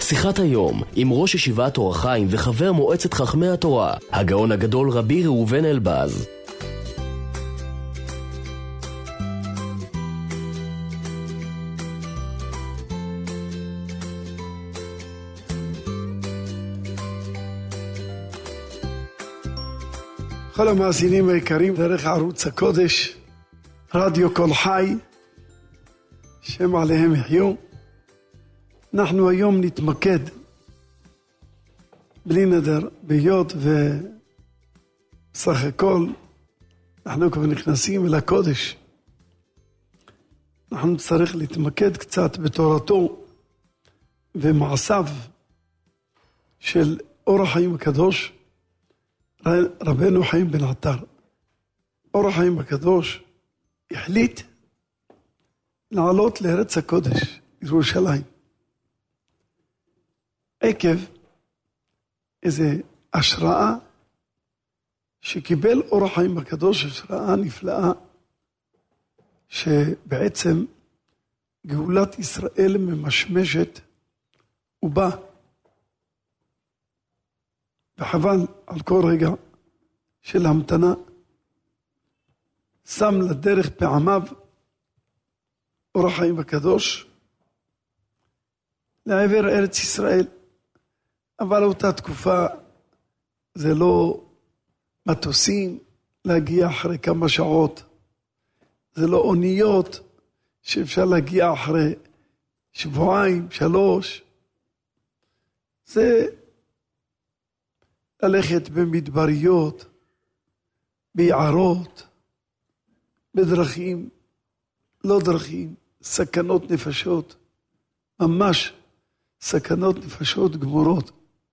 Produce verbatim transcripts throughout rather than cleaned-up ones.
שיחת היום עם ראש ישיבת אור החיים וחבר מועצת חכמי התורה, הגאון הגדול רבי ראובן אלבז. כל המאזינים היקרים דרך ערוץ הקודש, רדיו כל חי, שם עליהם יחיו. אנחנו היום נתמקד בלי נדר, בהיות וסך הכל אנחנו כבר נכנסים אל הקודש. אנחנו צריך להתמקד קצת בתורתו ומעשיו של אור החיים הקדוש, רבנו חיים בן עטר. אור החיים הקדוש החליט לעלות לארץ הקודש, ירושלים, עקב איזה השראה שקיבל אור החיים הקדוש, השראה נפלאה, שבעצם גאולת ישראל ממשמשת ובא. וחבל על כל רגע של המתנה, שם לדרך פעמיו אור החיים הקדוש לעבר ארץ ישראל. אבל אותה תקופה זה לא מטוסים להגיע אחרי כמה שעות, זה לא אוניות שאפשר להגיע אחרי שבועיים, שלוש. זה ללכת במדבריות, ביערות, בדרכים, לא דרכים, סכנות נפשות, ממש סכנות נפשות גמורות,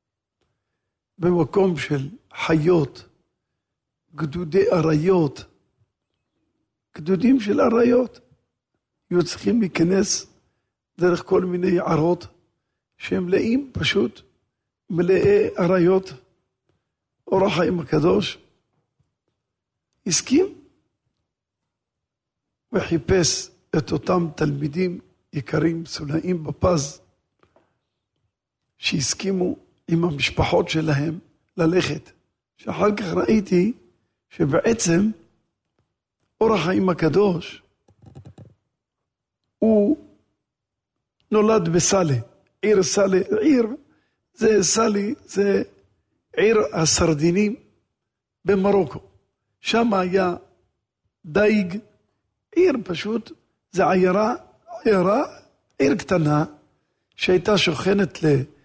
במקום של חיות, גדודי אריות, גדודים של אריות, היו צריכים להיכנס דרך כל מיני יערות, שהם מלאים פשוט, מלאי אריות. אור החיים הקדוש הסכים וחיפש את אותם תלמידים יקרים, סולאים בפז, שהסכימו עם המשפחות שלהם ללכת. שאחר כך ראיתי שבעצם אור החיים הקדוש הוא נולד בסלה, עיר סלה. עיר זה סלי, זה עיר הסרדינים במרוקו. שם היה דייג, עיר פשוט, זה עיירה, עיירה, עיר קטנה, שהייתה שוכנת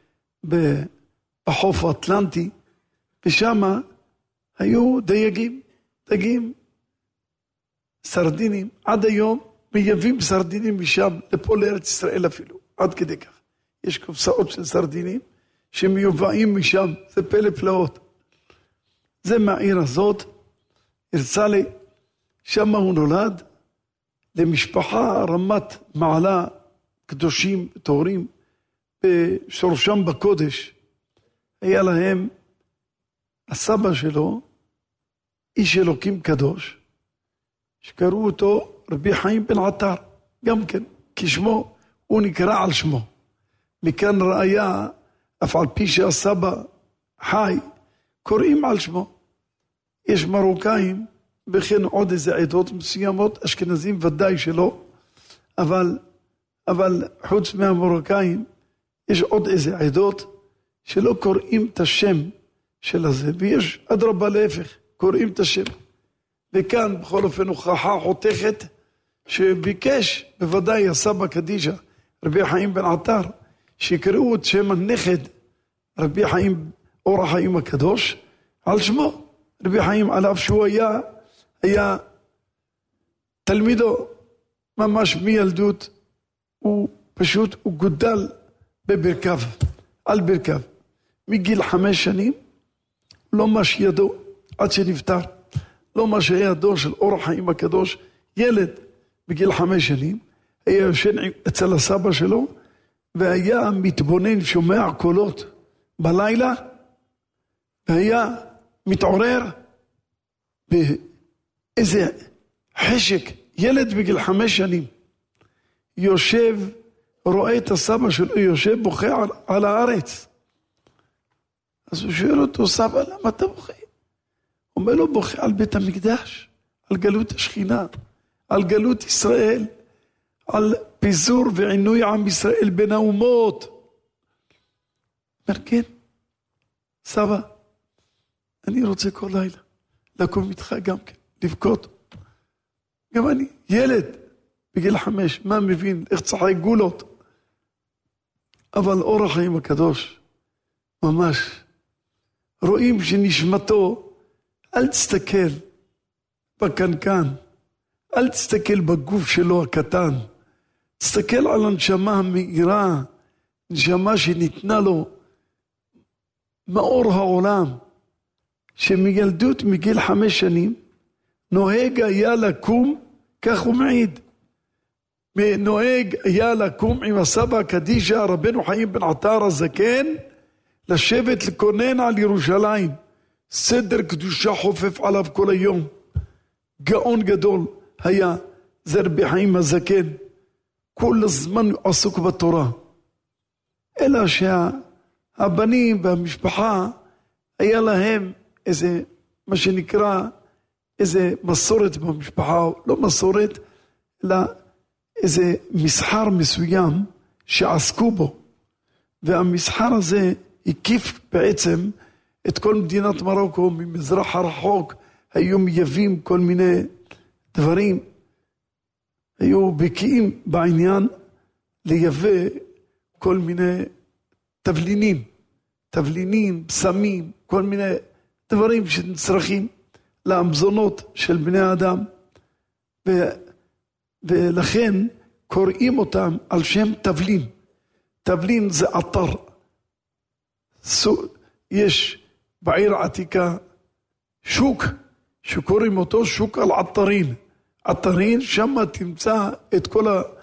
בחוף האטלנטי, ושם היו דייגים, דייגים, סרדינים. עד היום מייבאים סרדינים משם לפה לארץ ישראל אפילו, עד כדי כך. יש קופסאות של סרדינים שמיובאים משם, זה פלא פלאות. זה מהעיר הזאת, הרצה לי, שם הוא נולד, למשפחה רמת מעלה, קדושים, תורים, בשורשם בקודש. היה להם, הסבא שלו, איש אלוקים קדוש, שקראו אותו רבי חיים בן עטר, גם כן, כשמו, הוא נקרא על שמו. מכאן ראיה, אף על פי שהסבא חי, קוראים על שמו. יש מרוקאים, וכן עוד איזה עדות מסוימות, אשכנזים ודאי שלא, אבל, אבל חוץ מהמרוקאים, יש עוד איזה עדות שלא קוראים את השם של הזה, ויש אדרבה להפך, קוראים את השם. וכאן בכל אופן הוכחה חותכת, שביקש בוודאי הסבא קדישה, רבי חיים בן עטר, שיקראו את שם הנכד, רבי חיים, אור החיים הקדוש, על שמו. רבי חיים, עליו שהוא היה, היה תלמידו, ממש מילדות, הוא פשוט, הוא גודל בברכיו, על ברכיו. מגיל חמש שנים, לא מש ידו, עד שנפטר. לא מש ידו של אור החיים הקדוש, ילד בגיל חמש שנים, היה יושן אצל הסבא שלו, והיה מתבונן, שומע קולות בלילה, והיה מתעורר באיזה חשק, ילד בגיל חמש שנים, יושב, רואה את הסבא שלו יושב בוכה על, על הארץ. אז הוא שואל אותו, סבא, למה אתה בוכה? הוא אומר לו, בוכה על בית המקדש, על גלות השכינה, על גלות ישראל, על פיזור ועינוי עם ישראל בין האומות. אומר, כן, סבא, אני רוצה כל לילה לקום איתך גם כן, לבכות. גם אני, ילד בגיל חמש, מה מבין, איך צחק גולות. אבל אור החיים הקדוש, ממש, רואים שנשמתו, אל תסתכל בקנקן, אל תסתכל בגוף שלו הקטן, תסתכל על הנשמה המאירה, נשמה שניתנה לו מאור העולם, שמילדות מגיל חמש שנים, נוהג היה לקום, כך הוא מעיד, נוהג היה לקום עם הסבא קדישה, רבנו חיים בן עטר הזקן, לשבת לקונן על ירושלים, סדר קדושה חופף עליו כל היום, גאון גדול היה, זה רבי חיים הזקן, כל הזמן עסוק בתורה, אלא שהבנים והמשפחה, היה להם איזה, מה שנקרא, איזה מסורת במשפחה, לא מסורת, אלא איזה מסחר מסוים שעסקו בו, והמסחר הזה הקיף בעצם את כל מדינת מרוקו, ממזרח הרחוק, היו מייבאים כל מיני דברים, היו בקיאים בעניין לייבא כל מיני תבלינים, תבלינים, פסמים, כל מיני דברים שנצרכים למזונות של בני האדם, ו, ולכן קוראים אותם על שם תבלין. תבלין זה אתר. יש בעיר העתיקה שוק, שקוראים אותו שוק על עטרין. עטרין, שם תמצא את כל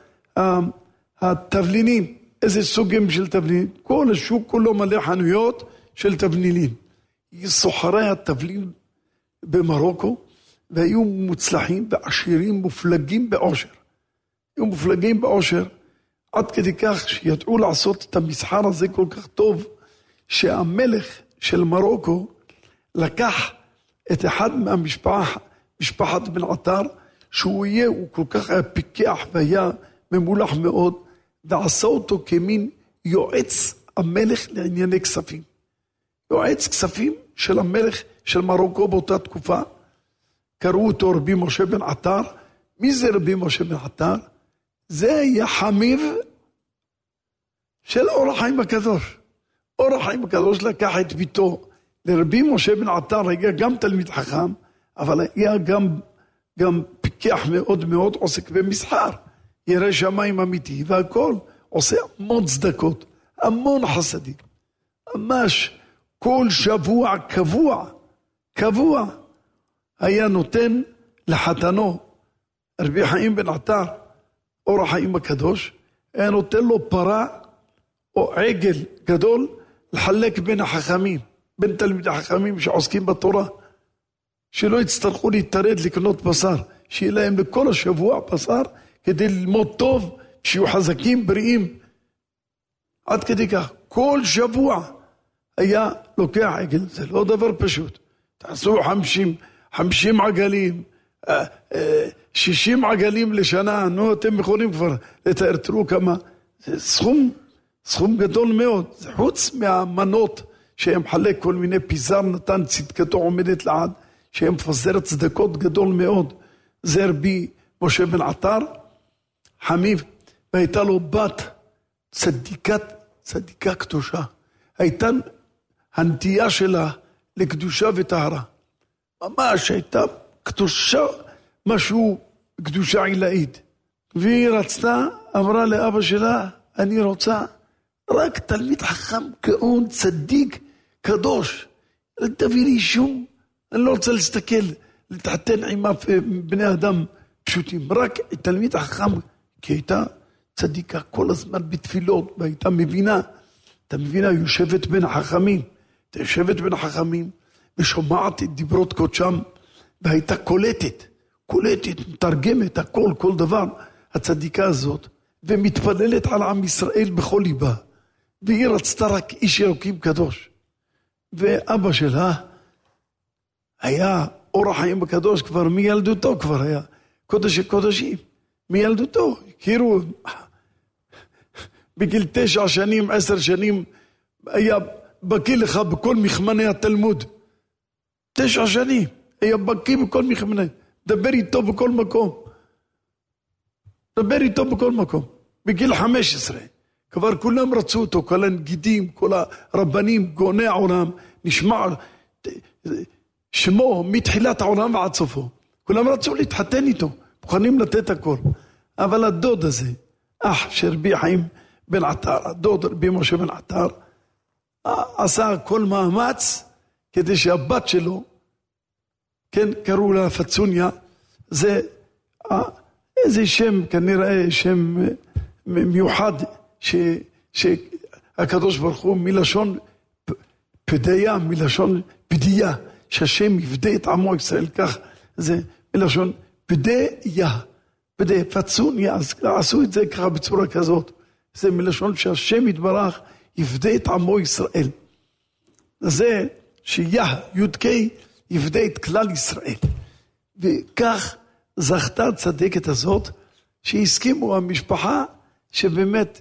התבלינים. איזה סוגים של תבלינים? כל השוק כולו מלא חנויות של תבלינים. סוחרי התבלין במרוקו, והיו מוצלחים ועשירים, מופלגים בעושר. היו מופלגים בעושר, עד כדי כך שידעו לעשות את המסחר הזה כל כך טוב, שהמלך של מרוקו לקח את אחד מהמשפחה, משפחת בן עטר, שהוא יהיה, הוא כל כך היה פיקח והיה ממולח מאוד, ועשה אותו כמין יועץ המלך לענייני כספים. יועץ כספים של המלך של מרוקו באותה תקופה, קראו אותו רבי משה בן עטר. מי זה רבי משה בן עטר? זה היה חמיב של אור החיים הקדוש. אור החיים הקדוש לקח את ביתו לרבי משה בן עטר, היה גם תלמיד חכם, אבל היה גם, גם פיקח מאוד מאוד, עוסק במסחר, ירא שמיים אמיתי, והכל עושה המון צדקות, המון חסדים. ממש כל שבוע קבוע, קבוע, היה נותן לחתנו, רבי חיים בן עטר, אור החיים הקדוש, היה נותן לו פרה או עגל גדול, לחלק בין החכמים, בין תלמידי החכמים שעוסקים בתורה, שלא יצטרכו להתרד לקנות בשר, שיהיה להם לכל השבוע בשר, כדי ללמוד טוב, שיהיו חזקים, בריאים. עד כדי כך, כל שבוע היה לוקח עגל, זה לא דבר פשוט. תעשו חמישים, חמישים עגלים, שישים עגלים לשנה, נו, אתם יכולים כבר לתאר, תראו כמה, זה סכום, סכום גדול מאוד. זה חוץ מהמנות שהם חלק כל מיני פיזר, נתן צדקתו עומדת לעד, שהם מפזר צדקות גדול מאוד. זה רבי משה בן עטר, חמיב, והייתה לו בת צדיקת, צדיקה קדושה. הייתה הנטייה שלה לקדושה וטהרה. ממש הייתה קדושה, משהו קדושה עילאית. והיא רצתה, אמרה לאבא שלה, אני רוצה רק תלמיד חכם, גאון, צדיק, קדוש. אל תביא לי שום, אני לא רוצה להסתכל, להתחתן עם בני אדם פשוטים. רק תלמיד חכם, כי הייתה צדיקה כל הזמן בתפילות, והייתה מבינה, אתה מבינה, יושבת בין החכמים, אתה יושבת בין החכמים, ושומעת את דיברות קודשם, והייתה קולטת, קולטת, מתרגמת, הכל, כל דבר. הצדיקה הזאת, ומתפללת על עם ישראל בכל ליבה, והיא רצתה רק איש אלוקים קדוש. ואבא שלה היה אור החיים הקדוש כבר מילדותו, כבר היה קודש הקודשים, מילדותו. הכירו בגיל תשע שנים, עשר שנים, היה בקיא לך בכל מכמני התלמוד. תשע שנים, היה בקיא בכל מכמני, דבר איתו בכל מקום. דבר איתו בכל מקום. בגיל חמש עשרה, כבר כולם רצו אותו, כל הנגידים, כל הרבנים, גאוני העולם, נשמע שמו מתחילת העולם ועד סופו. כולם רצו להתחתן איתו, מוכנים לתת הכל. אבל הדוד הזה, אח של רבי חיים בן עטר, הדוד רבי משה בן עטר, עשה כל מאמץ כדי שהבת שלו, כן, קראו לה פצוניה, זה איזה שם, כנראה שם מיוחד, ש, שהקדוש ברוך הוא מלשון פדיה, מלשון פדיה, שהשם יפדה את עמו ישראל, כך זה מלשון פדיה, פדיה, פצוניה, אז עשו את זה ככה בצורה כזאת, זה מלשון שהשם יתברך יפדה את עמו ישראל. זה שיה, יודקי, יפדה את כלל ישראל. וכך זכתה הצדקת הזאת, שהסכימו המשפחה, שבאמת,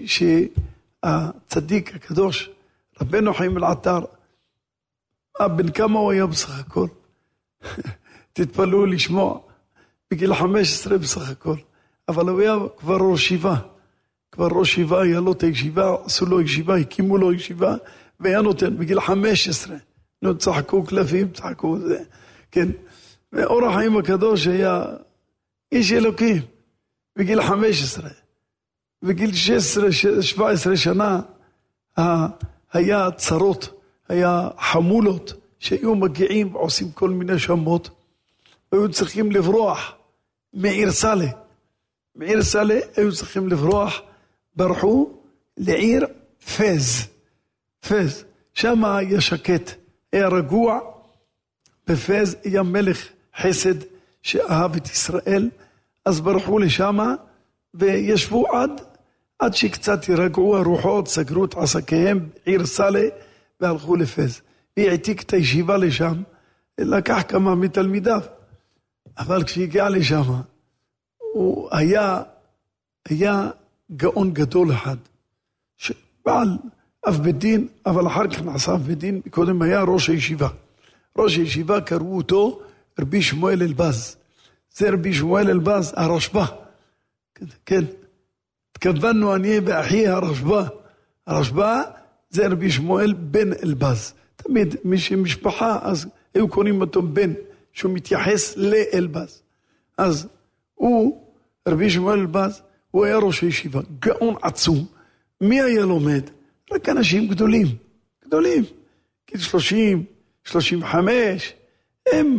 שהצדיק הקדוש, רבנו חיים בן עטר, בן כמה הוא היה בסך הכל? תתפלאו לשמוע, בגיל חמש עשרה בסך הכל, אבל הוא היה כבר ראש ישיבה, כבר ראש ישיבה, היה לו את הישיבה, עשו לו ישיבה, הקימו לו ישיבה, והיה נותן בגיל חמש עשרה, נו, צחקו קלפים, צחקו זה, כן, ואור החיים הקדוש היה איש אלוקים, בגיל חמש עשרה, בגיל שש עשרה, שבע עשרה שנה, היה צרות, היה חמולות, שהיו מגיעים ועושים כל מיני שמות, והיו צריכים לברוח מעיר סלה, מעיר סלה היו צריכים לברוח, ברחו לעיר פז, פז, שם היה שקט, היה רגוע, בפז היה מלך חסד שאהב את ישראל, אז ברחו לשם וישבו עד, עד שקצת ירגעו הרוחות, סגרו את עסקיהם בעיר סלה והלכו לפז. והעתיק את הישיבה לשם, לקח כמה מתלמידיו, אבל כשהגיע לשם, הוא היה, היה גאון גדול אחד, שבעל אב בית דין, אבל אחר כך נעשה אב בית דין, קודם היה ראש הישיבה. ראש הישיבה קראו אותו רבי שמואל אלבז. זה רבי שמואל אלבז, הרשב"א. כן, כן. התכוונו אני ואחי הרשב"א. הרשב"א זה רבי שמואל בן אלבז. תמיד מי שמשפחה, אז היו קוראים אותו בן, שהוא מתייחס לאלבז. אז הוא, רבי שמואל אלבז, הוא היה ראש הישיבה, גאון עצום. מי היה לומד? רק אנשים גדולים, גדולים. כאילו שלושים, שלושים וחמש, הם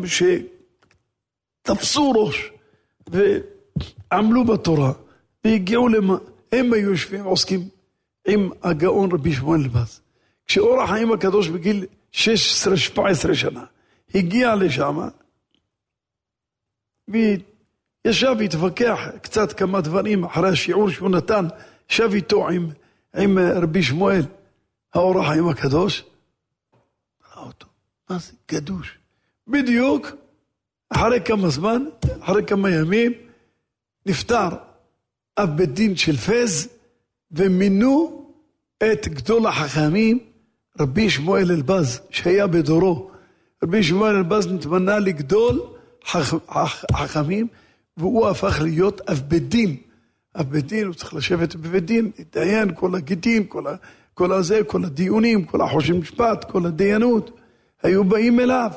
שתפסו ראש ועמלו בתורה והגיעו למה, הם היו יושבים עוסקים עם הגאון רבי שמואל אלבז. כשאור החיים הקדוש בגיל שש עשרה שבע עשרה שנה הגיע לשם וישב והתווכח קצת כמה דברים אחרי השיעור שהוא נתן, ישב איתו עם, עם רבי שמואל, האור החיים הקדוש, ראה אותו, מה זה קדוש? בדיוק אחרי כמה זמן, אחרי כמה ימים, נפטר אב בית דין של פז, ומינו את גדול החכמים, רבי שמואל אלבז, שהיה בדורו. רבי שמואל אלבז נתמנה לגדול החכמים, והוא הפך להיות אב בית דין. אב בית דין, הוא צריך לשבת בבית דין, להתדיין כל הגיטים, כל, ה, כל הזה, כל הדיונים, כל החושבים משפט, כל הדיינות, היו באים אליו.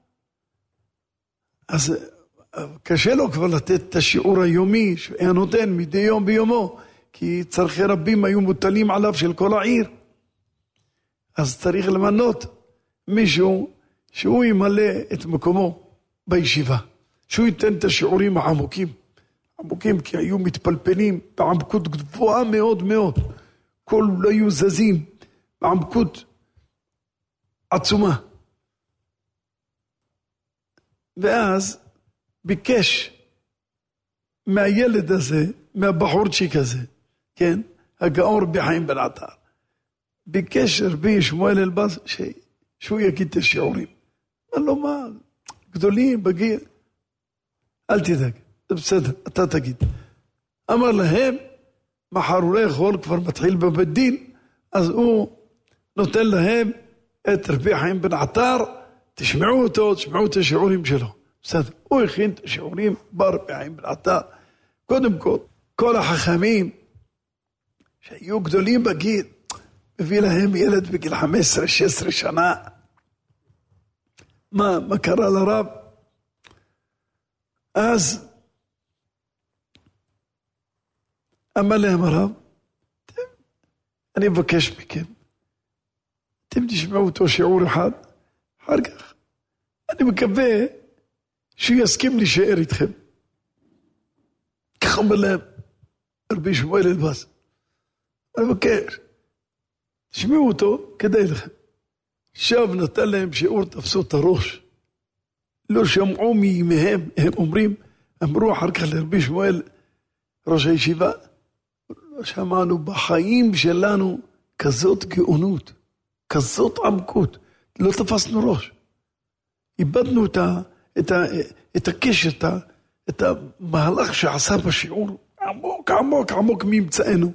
אז קשה לו כבר לתת את השיעור היומי, שהיה נותן מדי יום ביומו, כי צרכי רבים היו מוטלים עליו של כל העיר. אז צריך למנות מישהו שהוא ימלא את מקומו בישיבה, שהוא ייתן את השיעורים העמוקים, עמוקים כי היו מתפלפלים בעמקות גבוהה מאוד מאוד, כל לא היו זזים בעמקות עצומה. ואז ביקש מהילד הזה, מהבחורצ'יק הזה, כן, הגאון רבי חיים בן עטר, ביקש רבי שמואל אלבז, ש... שהוא יגיד את השיעורים. אמר לו, מה, גדולים, בגיל, אל תדאג, זה בסדר, אתה תגיד. אמר להם, מחר הוא לא יכול, כבר מתחיל בבית דין, אז הוא נותן להם את רבי חיים בן עטר, תשמעו אותו, תשמעו את השיעורים שלו. בסדר, הוא הכין את השיעורים ברבי חיים בן עטר. קודם כל, כל החכמים שהיו גדולים בגיל, מביא להם ילד בגיל חמש עשרה שש עשרה שנה. מה, מה קרה לרב? אז אמר להם הרב, אני מבקש מכם, אתם תשמעו אותו שיעור אחד, אחר כך אני מקווה שהוא יסכים להישאר איתכם. כך אומר להם רבי שמואל אלבז, אני מבקש, תשמעו אותו, כדאי לכם. שב נתן להם שיעור, תפסו את הראש, לא שמעו מימיהם, הם אומרים, אמרו אחר כך לרבי שמואל, ראש הישיבה, לא שמענו בחיים שלנו כזאת גאונות, כזאת עמקות, לא תפסנו ראש. איבדנו את, ה, את, ה, את הקשר, את, ה, את המהלך שעשה בשיעור, עמוק, עמוק, עמוק ממצאנו.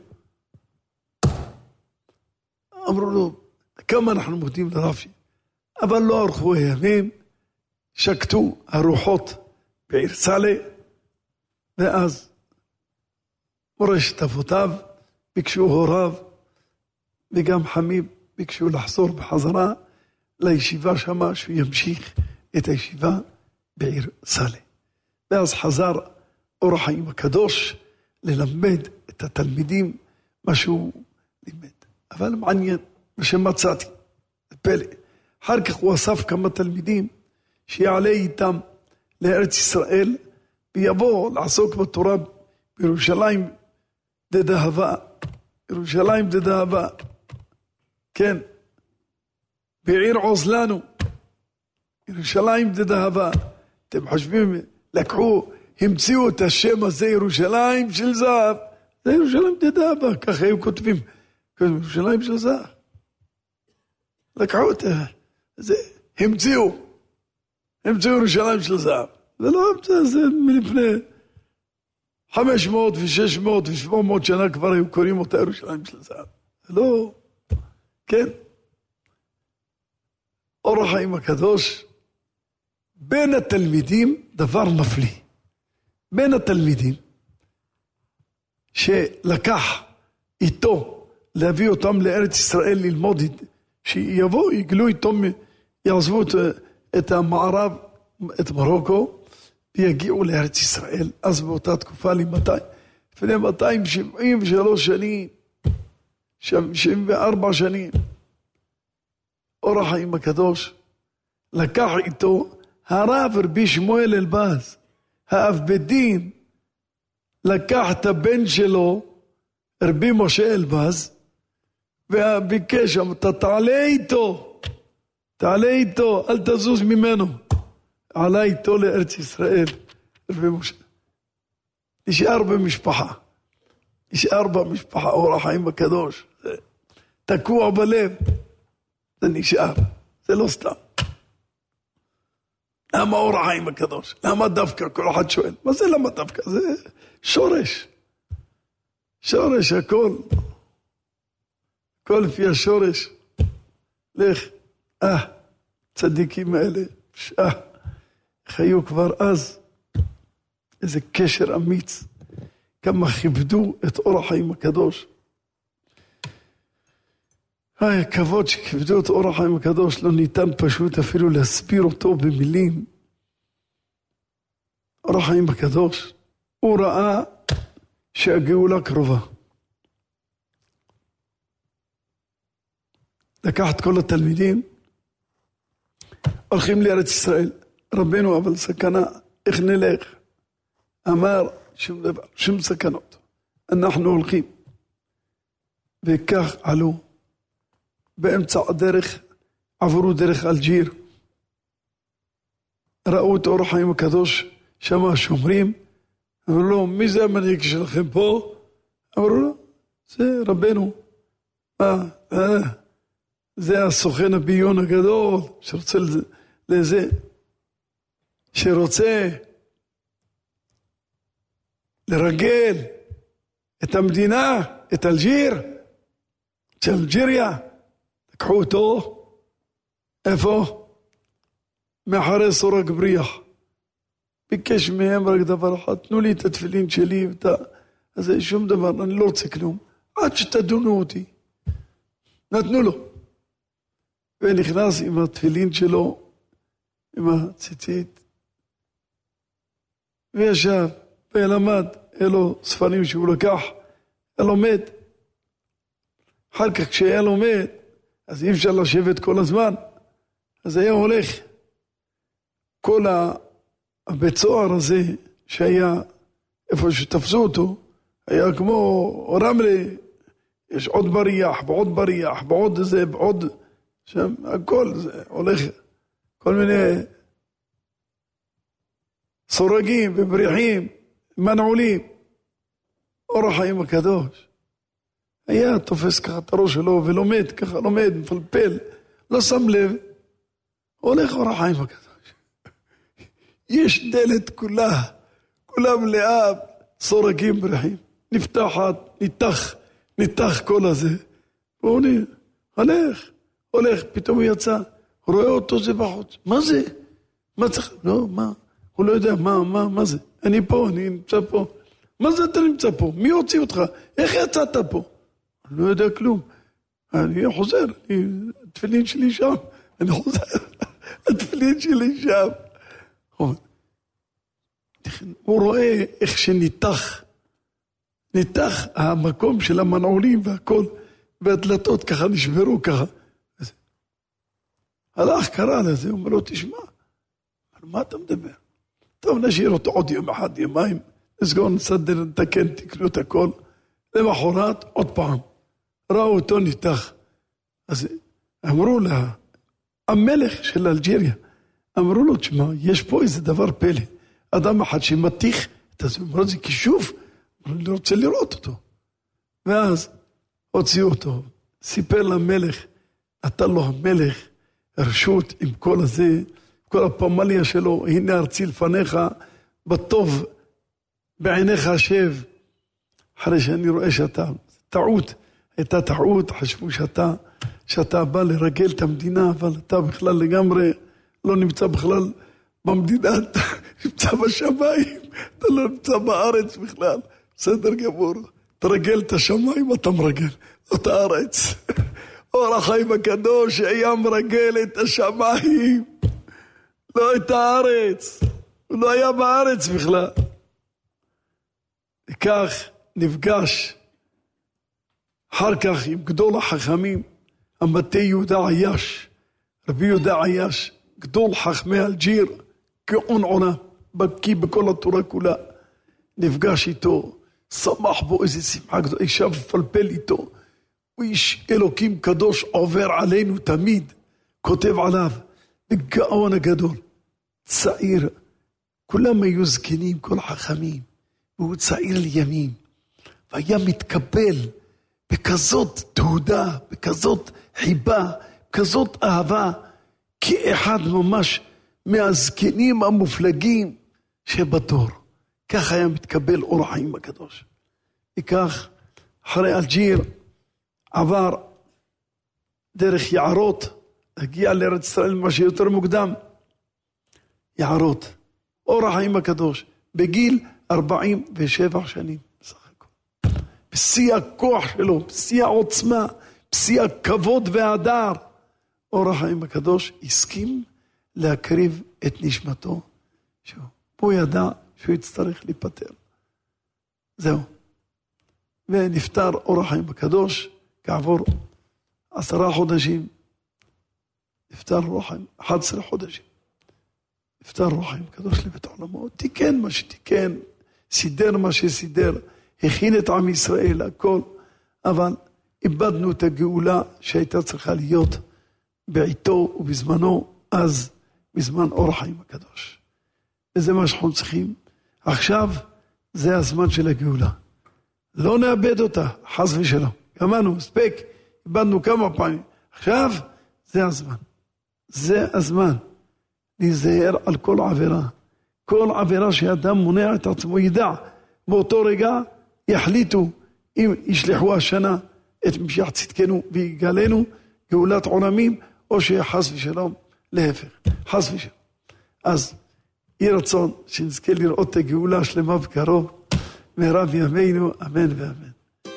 אמרו לו, כמה אנחנו מודים לרבי, אבל לא ארכו הימים, שקטו הרוחות בעיר סאלה, ואז מורשת אבותיו, ביקשו הוריו, וגם חמיב ביקשו לחזור בחזרה לישיבה שמה, שהוא ימשיך את הישיבה בעיר סאלה. ואז חזר אור החיים הקדוש ללמד את התלמידים מה שהוא לימד. אבל מעניין, מה שמצאתי, זה פלא. אחר כך הוא אסף כמה תלמידים שיעלה איתם לארץ ישראל, ויבוא לעסוק בתורה בירושלים דדאהבה, ירושלים דדאהבה, כן, בעיר עוזלנו, ירושלים דדאהבה. אתם חושבים, לקחו, המציאו את השם הזה, ירושלים של זהב, זה ירושלים דדאהבה, ככה היו כותבים, ירושלים של זהב. לקחו את זה, המציאו, המציאו ירושלים של זהב. זה לא המצא, זה מלפני חמש מאות ושש מאות ושבע מאות שנה כבר היו קוראים אותה ירושלים של זהב. זה לא, כן. אור החיים הקדוש, בין התלמידים דבר מפליא. בין התלמידים שלקח איתו להביא אותם לארץ ישראל ללמוד, שיבואו, יגלו איתו, יעזבו את, את המערב, את מרוקו, ויגיעו לארץ ישראל. אז באותה תקופה, לפני מאתיים שבעים ושלוש שנים, שבעים וארבע שנים, אור החיים הקדוש לקח איתו הרב רבי שמואל אלבז, האב בית דין, לקח את הבן שלו, רבי משה אלבז, וביקש, אתה תעלה איתו, תעלה איתו, אל תזוז ממנו. עלה איתו לארץ ישראל, רבי משה. נשאר במשפחה, נשאר במשפחה, אור החיים הקדוש, זה תקוע בלב, זה נשאר, זה לא סתם. למה אור החיים הקדוש? למה דווקא? כל אחד שואל, מה זה למה דווקא? זה שורש, שורש הכל, הכל לפי השורש. לך, אה, צדיקים האלה, אה, חיו כבר אז, איזה קשר אמיץ, כמה כיבדו את אור החיים הקדוש. היי, הכבוד שכיבדו את אור החיים הקדוש, לא ניתן פשוט אפילו להסביר אותו במילים. אור החיים הקדוש, הוא ראה שהגאולה קרובה. לקח את כל התלמידים, הולכים לארץ ישראל, רבנו אבל סכנה, איך נלך? אמר שום דבר, שום סכנות, אנחנו הולכים. וכך עלו, באמצע הדרך, עברו דרך אלג'יר, ראו את אור החיים הקדוש, שמה שומרים, אמרו לו, מי זה המנהיג שלכם פה? אמרו לו, זה רבנו. אה, אה, זה הסוכן הביון הגדול, שרוצה לזה, שרוצה לרגל את המדינה, את אלג'יר, את אלג'יריה, לקחו אותו, איפה? מאחרי סורג בריח. ביקש מהם רק דבר אחד, תנו לי את התפילין שלי, ואת... אז זה שום דבר, אני לא רוצה כלום, עד שתדונו אותי. נתנו לו. ונכנס עם התפילין שלו, עם הציצית, וישב, ולמד, אלו ספרים שהוא לקח, היה לומד. אחר כך כשהיה לומד, אז אי אפשר לשבת כל הזמן, אז היה הולך. כל הבית סוהר הזה, שהיה איפה שתפסו אותו, היה כמו רמלה, יש עוד בריח, ועוד בריח, ועוד זה, ועוד שם, הכל זה הולך, כל מיני סורגים ובריחים, מנעולים. אור החיים הקדוש היה תופס ככה את הראש שלו ולומד, ככה לומד, מפלפל, לא שם לב, הולך אור החיים הקדוש. יש דלת כולה, כולה מלאה סורגים בריחים, נפתחת, ניתח, ניתח כל הזה, והוא הולך, הולך, פתאום הוא יצא, רואה אותו זה בחוץ, מה זה? מה צריך? לא, מה? הוא לא יודע, מה, מה, מה זה? אני פה, אני נמצא פה. מה זה אתה נמצא פה? מי הוציא אותך? איך יצאת פה? אני לא יודע כלום. אני חוזר, אני, התפילין שלי שם. אני חוזר, התפילין שלי שם. הוא רואה איך שניתח, ניתח המקום של המנעולים והכל, והדלתות ככה נשברו ככה. הלך, קרא לזה, הוא אומר לו, תשמע, על מה אתה מדבר? טוב, נשאיר אותו עוד יום אחד, יומיים, נסגור, נסדר, נתקן, תקנו את הכל. למחרת, עוד פעם, ראו אותו ניתח. אז אמרו לה, המלך של אלג'יריה, אמרו לו, תשמע, יש פה איזה דבר פלא. אדם אחד שמתיך, אתה אומר, זה כישוף, אני רוצה לראות אותו. ואז הוציאו אותו, סיפר למלך, נתן לו המלך, רשות עם כל הזה, כל הפמליה שלו, הנה ארצי לפניך, בטוב בעיניך השב. אחרי שאני רואה שאתה, טעות, הייתה טעות, חשבו שאתה, שאתה בא לרגל את המדינה, אבל אתה בכלל לגמרי לא נמצא בכלל במדינה, אתה נמצא בשמיים, אתה לא נמצא בארץ בכלל. בסדר גמור, תרגל את השמיים, אתה מרגל, זאת הארץ. אור החיים הקדוש היה מרגל את השמיים, לא את הארץ, הוא לא היה בארץ בכלל. וכך נפגש אחר כך עם גדול החכמים, המטה יהודה עייש, רבי יהודה עייש, גדול חכמי אלג'יר, גאון עולם, בקי בכל התורה כולה. נפגש איתו, שמח בו איזה שמחה גדולה, ישב ופלפל איתו. הוא איש אלוקים קדוש עובר עלינו תמיד, כותב עליו, בגאון הגדול, צעיר, כולם היו זקנים, כל החכמים, והוא צעיר לימים, והיה מתקבל בכזאת תהודה, בכזאת חיבה, בכזאת אהבה, כאחד ממש מהזקנים המופלגים שבדור. כך היה מתקבל אור החיים הקדוש. וכך, אחרי אלג'יר, עבר דרך יערות, הגיע לארץ ישראל מה שיותר מוקדם. יערות, אור החיים הקדוש, בגיל ארבעים ושבע שנים. בשיא הכוח שלו, בשיא העוצמה, בשיא הכבוד וההדר. אור החיים הקדוש הסכים להקריב את נשמתו. הוא ידע שהוא יצטרך להיפטר. זהו. ונפטר אור החיים הקדוש, כעבור עשרה חודשים. נפטר אור החיים, אחד עשרה חודשים. נפטר אור החיים הקדוש לבית עולמו. תיקן מה שתיקן, סידר מה שסידר, הכין את עם ישראל, הכל. אבל איבדנו את הגאולה שהייתה צריכה להיות בעיתו ובזמנו, אז בזמן אור החיים הקדוש. וזה מה שאנחנו צריכים. עכשיו זה הזמן של הגאולה. לא נאבד אותה, חס ושלום. גמרנו, מספק, איבדנו כמה פעמים. עכשיו, זה הזמן. זה הזמן. להיזהר על כל עבירה. כל עבירה שאדם מונע את עצמו ידע. באותו רגע יחליטו אם ישלחו השנה את משיח צדקנו ויגלנו גאולת עולמים, או שיחס ושלום להפך. חס ושלום. אז יהי רצון שנזכה לראות את הגאולה השלמה בקרוב. מהרה בימינו, אמן ואמן.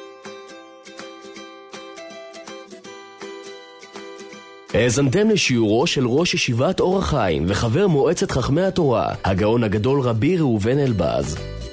האזנתם לשיעורו של ראש ישיבת אור החיים וחבר מועצת חכמי התורה, הגאון הגדול רבי ראובן אלבז.